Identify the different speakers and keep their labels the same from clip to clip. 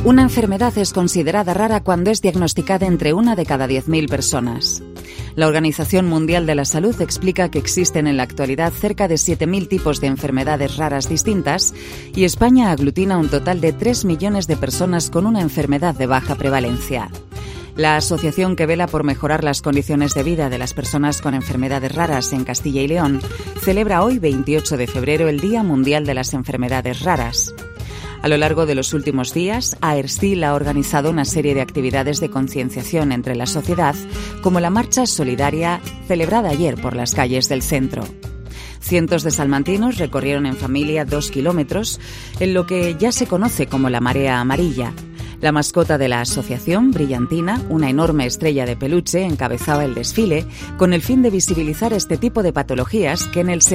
Speaker 1: Una enfermedad es considerada rara cuando es diagnosticada entre 1 de cada 10.000 personas. La Organización Mundial de la Salud explica que existen en la actualidad cerca de 7.000 tipos de enfermedades raras distintas y España aglutina un total de 3 millones de personas con una enfermedad de baja prevalencia. La asociación que vela por mejorar las condiciones de vida de las personas con enfermedades raras en Castilla y León celebra hoy, 28 de febrero, el Día Mundial de las Enfermedades Raras. A lo largo de los últimos días, AERSTIL ha organizado una serie de actividades de concienciación entre la sociedad, como la marcha solidaria celebrada ayer por las calles del centro. Cientos de salmantinos recorrieron en familia 2 kilómetros en lo que ya se conoce como la Marea Amarilla. La mascota de la asociación, Brillantina, una enorme estrella de peluche, encabezaba el desfile con el fin de visibilizar este tipo de patologías que en el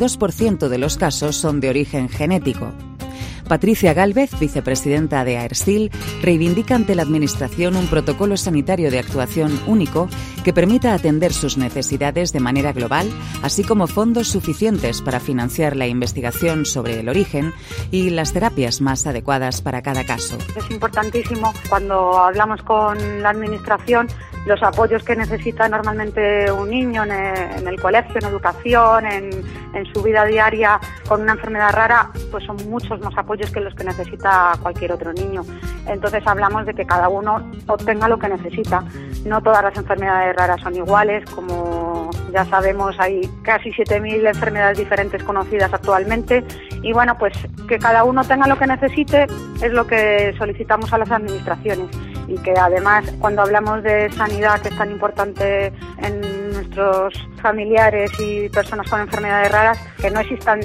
Speaker 1: 72% de los casos son de origen genético. Patricia Gálvez, vicepresidenta de AERSTIL, reivindica ante la Administración un protocolo sanitario de actuación único que permita atender sus necesidades de manera global, así como fondos suficientes para financiar la investigación sobre el origen y las terapias más adecuadas para cada caso.
Speaker 2: Es importantísimo cuando hablamos con la Administración los apoyos que necesita normalmente un niño en el colegio, en educación, en su vida diaria con una enfermedad rara, pues son muchos más apoyos que los que necesita cualquier otro niño. Entonces hablamos de que cada uno obtenga lo que necesita. No todas las enfermedades raras son iguales, como ya sabemos hay casi 7.000 enfermedades diferentes conocidas actualmente y bueno, pues que cada uno tenga lo que necesite es lo que solicitamos a las administraciones. Y que además cuando hablamos de sanidad, que es tan importante en nuestros familiares y personas con enfermedades raras, que no existan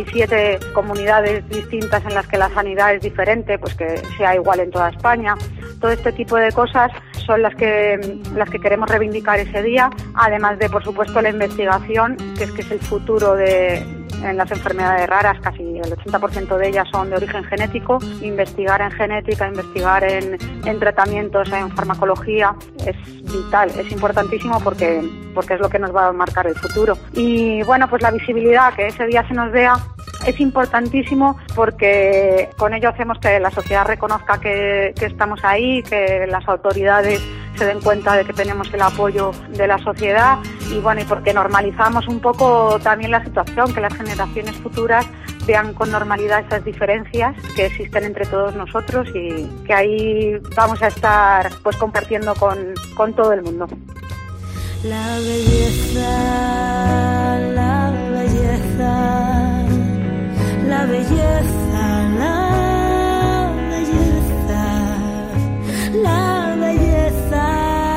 Speaker 2: 17 comunidades distintas en las que la sanidad es diferente, pues que sea igual en toda España. Todo este tipo de cosas son las que queremos reivindicar ese día, además de, por supuesto, la investigación, que es el futuro en las enfermedades raras. Casi el 80% de ellas son de origen genético. Investigar en genética, investigar en tratamientos, en farmacología es vital, es importantísimo porque es lo que nos va a marcar el futuro. Y bueno, pues la visibilidad, que ese día se nos vea, es importantísimo porque con ello hacemos que la sociedad reconozca que estamos ahí, que las autoridades se den cuenta de que tenemos el apoyo de la sociedad y bueno, y porque normalizamos un poco también la situación, que las generaciones futuras vean con normalidad esas diferencias que existen entre todos nosotros y que ahí vamos a estar pues compartiendo con todo el mundo.
Speaker 3: La belleza, la belleza, la belleza, la belleza, la belleza.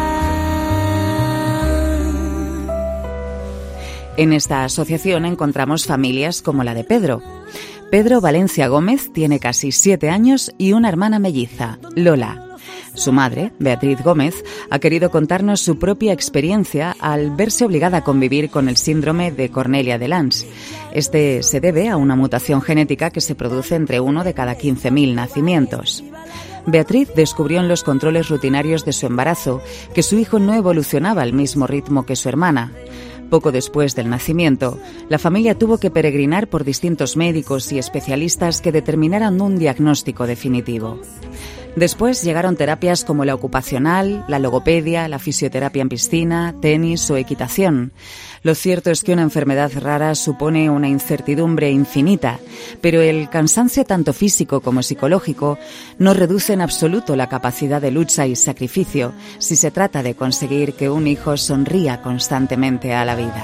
Speaker 1: En esta asociación encontramos familias como la de Pedro. Pedro Valencia Gómez tiene casi 7 años y una hermana melliza, Lola. Su madre, Beatriz Gómez, ha querido contarnos su propia experiencia al verse obligada a convivir con el síndrome de Cornelia de Lange. Este se debe a una mutación genética que se produce entre 1 de cada 15.000 nacimientos. Beatriz descubrió en los controles rutinarios de su embarazo que su hijo no evolucionaba al mismo ritmo que su hermana. Poco después del nacimiento, la familia tuvo que peregrinar por distintos médicos y especialistas que determinaran un diagnóstico definitivo. Después llegaron terapias como la ocupacional, la logopedia, la fisioterapia en piscina, tenis o equitación. Lo cierto es que una enfermedad rara supone una incertidumbre infinita, pero el cansancio tanto físico como psicológico no reduce en absoluto la capacidad de lucha y sacrificio si se trata de conseguir que un hijo sonría constantemente a la vida.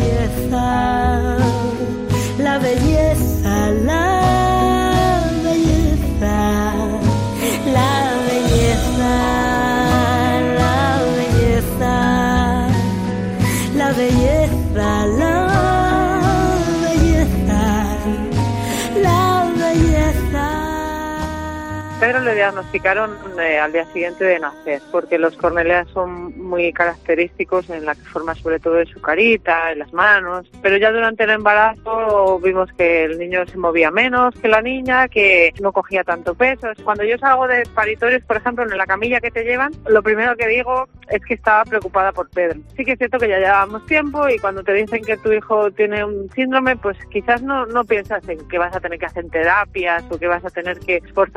Speaker 3: La belleza, la belleza, la belleza, la belleza, la belleza, la belleza, la belleza.
Speaker 4: Pedro le diagnosticaron al día siguiente de nacer, porque los Cornelia son muy característicos en la forma sobre todo de su carita, en las manos, pero ya durante el embarazo vimos que el niño se movía menos que la niña, que no cogía tanto peso. Cuando yo salgo de paritorios, por ejemplo, en la camilla que te llevan, lo primero que digo es que estaba preocupada por Pedro. Sí que es cierto que ya llevábamos tiempo y cuando te dicen que tu hijo tiene un síndrome, pues quizás no piensas en que vas a tener que hacer terapias o que vas a tener que esforzarte en él,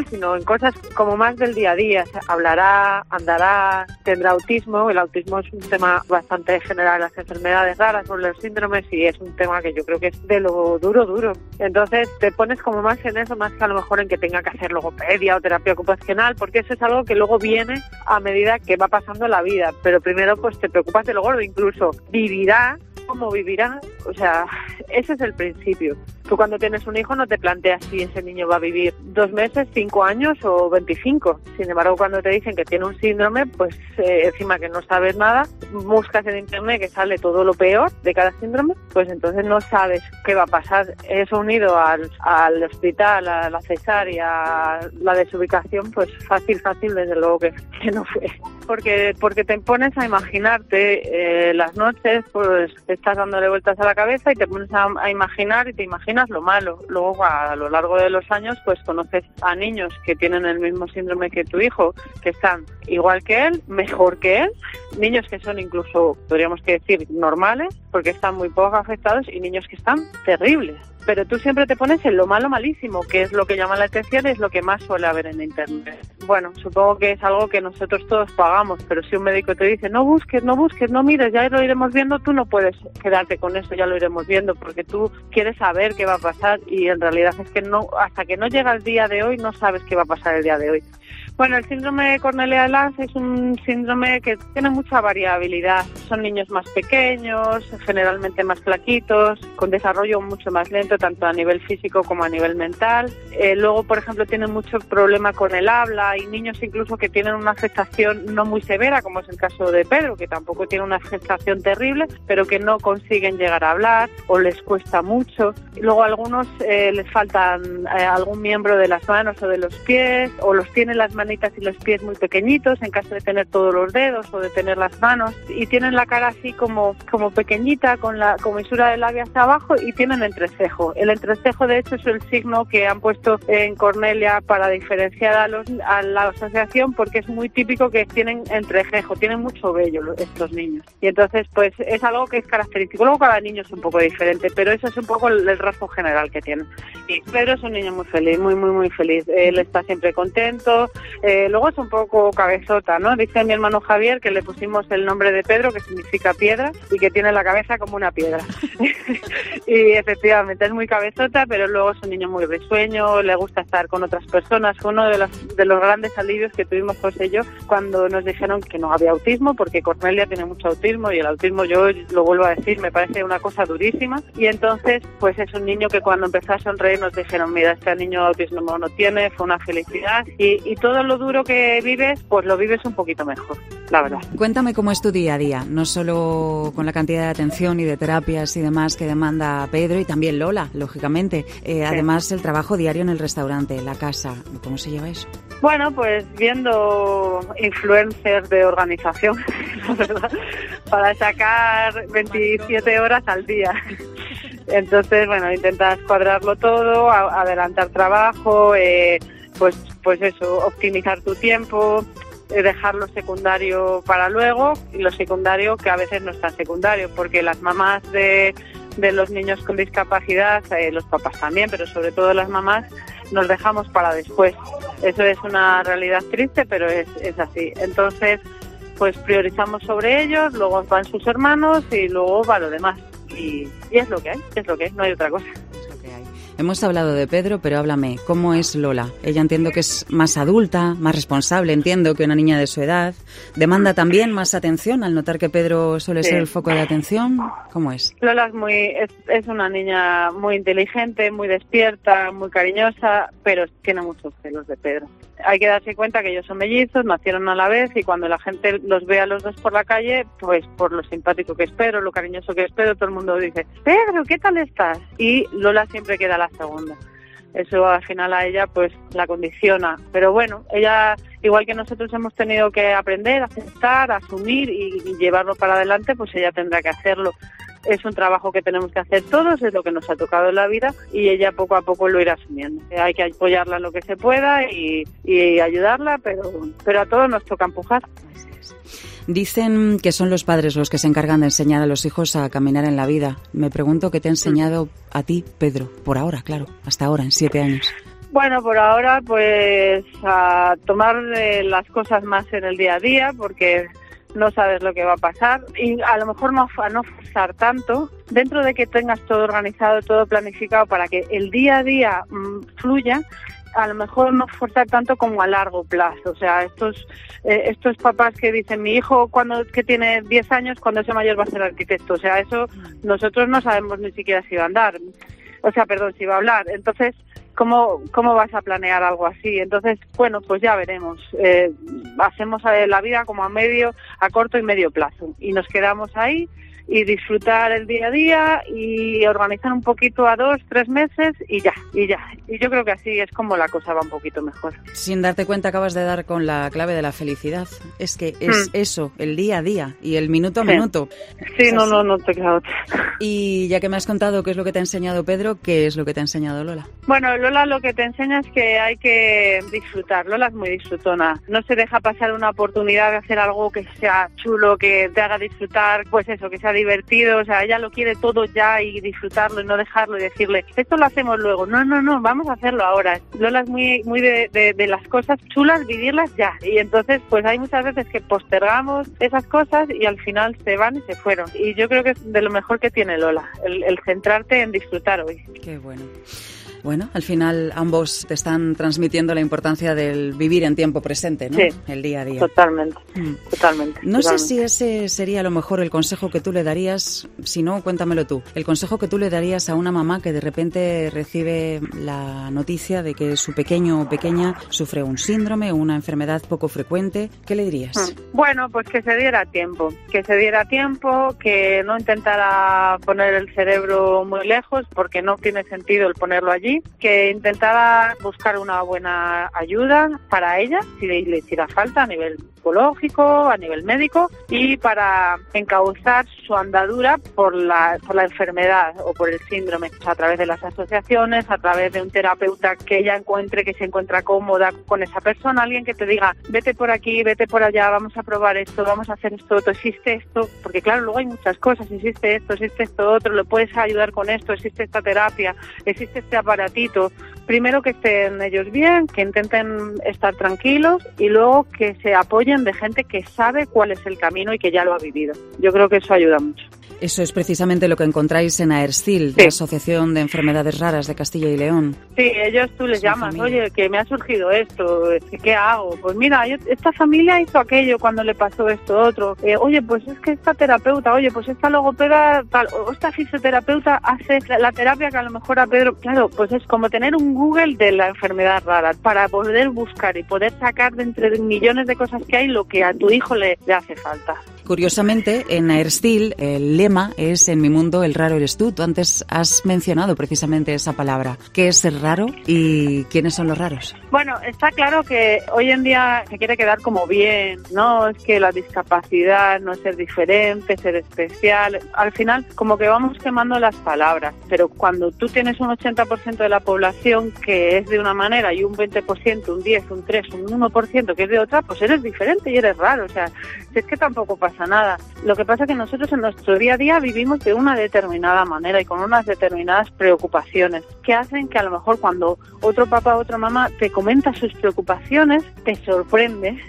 Speaker 4: sino en cosas como más del día a día. O sea, hablará, andará, tendrá autismo. El autismo es un tema bastante general, las enfermedades raras o los síndromes, y es un tema que yo creo que es de lo duro. Entonces te pones como más en eso, más que a lo mejor en que tenga que hacer logopedia o terapia ocupacional, porque eso es algo que luego viene a medida que va pasando la vida. Pero primero pues te preocupas de lo gordo, incluso vivirá, cómo vivirá, o sea, ese es el principio. Tú cuando tienes un hijo no te planteas si ese niño va a vivir 2 meses, 5 años o 25. Sin embargo, cuando te dicen que tiene un síndrome, pues encima que no sabes nada, buscas en internet que sale todo lo peor de cada síndrome, pues entonces no sabes qué va a pasar. Eso unido al hospital, a la cesárea, la desubicación, pues fácil, desde luego que no fue. Porque te pones a imaginarte las noches, pues estás dándole vueltas a la cabeza y te pones a imaginar y te imaginas lo malo. Luego a lo largo de los años pues conoces a niños que tienen el mismo síndrome que tu hijo, que están igual que él, mejor que él, niños que son incluso, podríamos decir, normales, porque están muy poco afectados, y niños que están terribles. Pero tú siempre te pones en lo malo malísimo, que es lo que llama la atención y es lo que más suele haber en internet. Bueno, supongo que es algo que nosotros todos pagamos, pero si un médico te dice no busques, no mires, ya lo iremos viendo, tú no puedes quedarte con eso, ya lo iremos viendo, porque tú quieres saber qué va a pasar, y en realidad es que no, hasta que no llega el día de hoy no sabes qué va a pasar el día de hoy. Bueno, el síndrome de Cornelia-Las es un síndrome que tiene mucha variabilidad. Son niños más pequeños, generalmente más flaquitos, con desarrollo mucho más lento, tanto a nivel físico como a nivel mental. Luego, por ejemplo, tienen mucho problema con el habla. Hay niños incluso que tienen una afectación no muy severa, como es el caso de Pedro, que tampoco tiene una afectación terrible, pero que no consiguen llegar a hablar o les cuesta mucho. Y luego a algunos les faltan algún miembro de las manos o de los pies, o los tienen las manitas y los pies muy pequeñitos en caso de tener todos los dedos o de tener las manos, y tienen la cara así como pequeñita, con la comisura del labio hacia abajo, y tienen entrecejo. El entrecejo, de hecho, es el signo que han puesto en Cornelia para diferenciar a la asociación, porque es muy típico que tienen entrecejo, tienen mucho vello estos niños, y entonces pues es algo que es característico. Luego cada niño es un poco diferente, pero eso es un poco el rasgo general que tienen. Y Pedro es un niño muy feliz, muy feliz. Él está siempre contento. Luego es un poco cabezota, ¿no? Dice mi hermano Javier que le pusimos el nombre de Pedro, que significa piedra, y que tiene la cabeza como una piedra. Y efectivamente es muy cabezota, pero luego es un niño muy risueño, le gusta estar con otras personas. Fue uno de los grandes alivios que tuvimos José y yo cuando nos dijeron que no había autismo, porque Cornelia tiene mucho autismo, y el autismo, yo lo vuelvo a decir, me parece una cosa durísima. Y entonces pues es un niño que cuando empezó a sonreír nos dijeron, mira, este niño autismo no tiene, fue una felicidad, y todo lo duro que vives, pues lo vives un poquito mejor, la verdad.
Speaker 1: Cuéntame cómo es tu día a día, no solo con la cantidad de atención y de terapias y demás que demanda Pedro, y también Lola, lógicamente. Además, el trabajo diario en el restaurante, la casa, ¿cómo se lleva eso?
Speaker 4: Bueno, pues viendo influencers de organización, la verdad, para sacar 27 horas al día. Entonces, bueno, intentas cuadrarlo todo, adelantar trabajo, pues eso, optimizar tu tiempo, dejar lo secundario para luego, y lo secundario que a veces no es tan secundario, porque las mamás de los niños con discapacidad, los papás también, pero sobre todo las mamás, nos dejamos para después. Eso es una realidad triste, pero es así. Entonces, pues priorizamos sobre ellos, luego van sus hermanos y luego va lo demás. Y es lo que hay, no hay otra cosa.
Speaker 1: Hemos hablado de Pedro, pero háblame, ¿cómo es Lola? Ella entiendo que es más adulta, más responsable, entiendo, que una niña de su edad. ¿Demanda también más atención al notar que Pedro suele ser el foco de atención? ¿Cómo es?
Speaker 4: Lola es una niña muy inteligente, muy despierta, muy cariñosa, pero tiene muchos celos de Pedro. Hay que darse cuenta que ellos son mellizos, nacieron a la vez, y cuando la gente los ve a los dos por la calle, pues por lo simpático que es Pedro, lo cariñoso que es Pedro, todo el mundo dice, Pedro, ¿qué tal estás? Y Lola siempre queda la segunda. Eso al final a ella pues la condiciona, pero bueno, ella, igual que nosotros hemos tenido que aprender, aceptar, asumir y llevarlo para adelante, pues ella tendrá que hacerlo. Es un trabajo que tenemos que hacer todos, es lo que nos ha tocado en la vida, y ella poco a poco lo irá asumiendo. Hay que apoyarla en lo que se pueda y ayudarla, pero a todos nos toca empujar.
Speaker 1: Dicen que son los padres los que se encargan de enseñar a los hijos a caminar en la vida. Me pregunto qué te ha enseñado a ti, Pedro, por ahora, claro, hasta ahora, en 7 años.
Speaker 4: Bueno, por ahora pues a tomar las cosas más en el día a día, porque no sabes lo que va a pasar, y a lo mejor no forzar tanto, dentro de que tengas todo organizado, todo planificado para que el día a día fluya. A lo mejor no forzar tanto como a largo plazo. O sea, estos papás que dicen, mi hijo que tiene 10 años, cuando sea mayor va a ser arquitecto. O sea, eso nosotros no sabemos ni siquiera si va a andar. O sea, perdón, si va a hablar. Entonces, ¿cómo vas a planear algo así? Entonces, bueno, pues ya veremos. Hacemos la vida como a corto y medio plazo. Y nos quedamos ahí y disfrutar el día a día y organizar un poquito a 2-3 meses y ya. Y yo creo que así es como la cosa va un poquito mejor.
Speaker 1: Sin darte cuenta acabas de dar con la clave de la felicidad. Es que es eso, el día a día y el minuto a minuto.
Speaker 4: Sí, no te queda otra.
Speaker 1: Y ya que me has contado qué es lo que te ha enseñado Pedro, ¿qué es lo que te ha enseñado Lola?
Speaker 4: Bueno, Lola lo que te enseña es que hay que disfrutar. Lola es muy disfrutona. No se deja pasar una oportunidad de hacer algo que sea chulo, que te haga disfrutar, pues eso, que sea divertido. O sea, ella lo quiere todo ya y disfrutarlo y no dejarlo y decirle, esto lo hacemos luego. No, vamos a hacerlo ahora. Lola es muy de las cosas chulas, vivirlas ya. Y entonces, pues hay muchas veces que postergamos esas cosas y al final se van y se fueron. Y yo creo que es de lo mejor que tiene Lola, el centrarte en disfrutar hoy.
Speaker 1: Qué bueno. Bueno, al final ambos te están transmitiendo la importancia del vivir en tiempo presente, ¿no? Sí, el día a día.
Speaker 4: Totalmente.
Speaker 1: No sé si ese sería a lo mejor el consejo que tú le darías, si no, cuéntamelo tú. El consejo que tú le darías a una mamá que de repente recibe la noticia de que su pequeño o pequeña sufre un síndrome o una enfermedad poco frecuente, ¿qué le dirías?
Speaker 4: Bueno, pues que se diera tiempo, que no intentara poner el cerebro muy lejos, porque no tiene sentido el ponerlo allí, que intentara buscar una buena ayuda para ella, si le hiciera falta, a nivel psicológico, a nivel médico, y para encauzar su andadura por la enfermedad o por el síndrome, a través de las asociaciones, a través de un terapeuta que ella encuentre, que se encuentra cómoda con esa persona, alguien que te diga, vete por aquí, vete por allá, vamos a probar esto, vamos a hacer esto otro, existe esto, porque claro, luego hay muchas cosas, existe esto otro, le puedes ayudar con esto, existe esta terapia, existe este aparatito. Primero que estén ellos bien, que intenten estar tranquilos y luego que se apoyen de gente que sabe cuál es el camino y que ya lo ha vivido. Yo creo que eso ayuda mucho.
Speaker 1: Eso es precisamente lo que encontráis en AERSCIL, la Asociación de Enfermedades Raras de Castilla y León. Sí,
Speaker 4: ellos tú les llamas, oye, que me ha surgido esto, ¿qué hago? Pues mira, esta familia hizo aquello cuando le pasó esto otro. Oye, pues es que esta terapeuta, oye, pues esta logopeda tal, o esta fisioterapeuta hace la terapia que a lo mejor a Pedro... Claro, pues es como tener un Google de la enfermedad rara para poder buscar y poder sacar de entre millones de cosas que hay lo que a tu hijo le hace falta.
Speaker 1: Curiosamente, en AERSCIL el lema es en mi mundo el raro eres tú. Tú antes has mencionado precisamente esa palabra. ¿Qué es ser raro y quiénes son los raros?
Speaker 4: Bueno, está claro que hoy en día se quiere quedar como bien, ¿no? Es que la discapacidad no es ser diferente, ser especial. Al final, como que vamos quemando las palabras. Pero cuando tú tienes un 80% de la población que es de una manera y un 20%, un 10, un 3, un 1% que es de otra, pues eres diferente y eres raro. O sea, si es que tampoco pasa nada. Lo que pasa es que nosotros en nuestro día a día vivimos de una determinada manera y con unas determinadas preocupaciones que hacen que a lo mejor cuando otro papá o otra mamá te comenta sus preocupaciones, te sorprende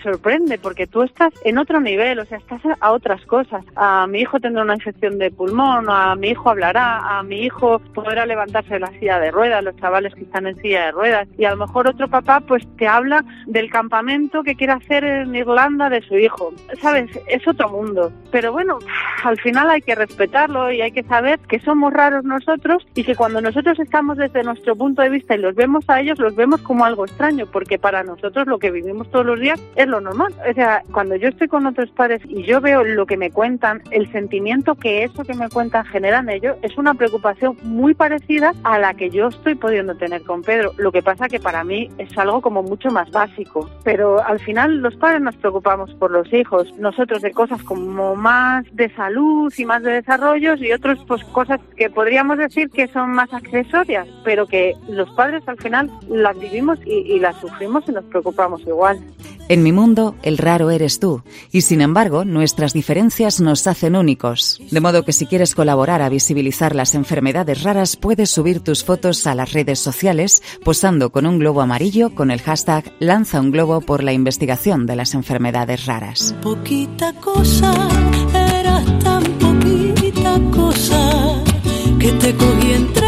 Speaker 4: porque tú estás en otro nivel, o sea, estás a otras cosas. A mi hijo tendrá una infección de pulmón, a mi hijo hablará, a mi hijo podrá levantarse de la silla de ruedas, los chavales que están en silla de ruedas, y a lo mejor otro papá pues te habla del campamento que quiere hacer en Irlanda de su hijo, ¿sabes? Es otro mundo, pero bueno, al final hay que respetarlo y hay que saber que somos raros nosotros y que cuando nosotros estamos desde nuestro punto de vista y los vemos a ellos, los vemos como algo extraño, porque para nosotros lo que vivimos todos los días es lo normal. O sea, cuando yo estoy con otros padres y yo veo lo que me cuentan, el sentimiento que eso que me cuentan genera en ellos es una preocupación muy parecida a la que yo estoy pudiendo tener con Pedro. Lo que pasa que para mí es algo como mucho más básico, pero al final los padres nos preocupamos por los hijos, nosotros de cosas como más de salud y más de desarrollos y otros pues cosas que podríamos decir que son más accesorias, pero que los padres al final las vivimos y las sufrimos y nos preocupamos igual.
Speaker 1: En mi mundo, el raro eres tú, y sin embargo, nuestras diferencias nos hacen únicos. De modo que si quieres colaborar a visibilizar las enfermedades raras, puedes subir tus fotos a las redes sociales posando con un globo amarillo con el hashtag Lanza un globo por la investigación de las enfermedades raras.
Speaker 3: Poquita cosa, eras tan poquita cosa que te cogí entre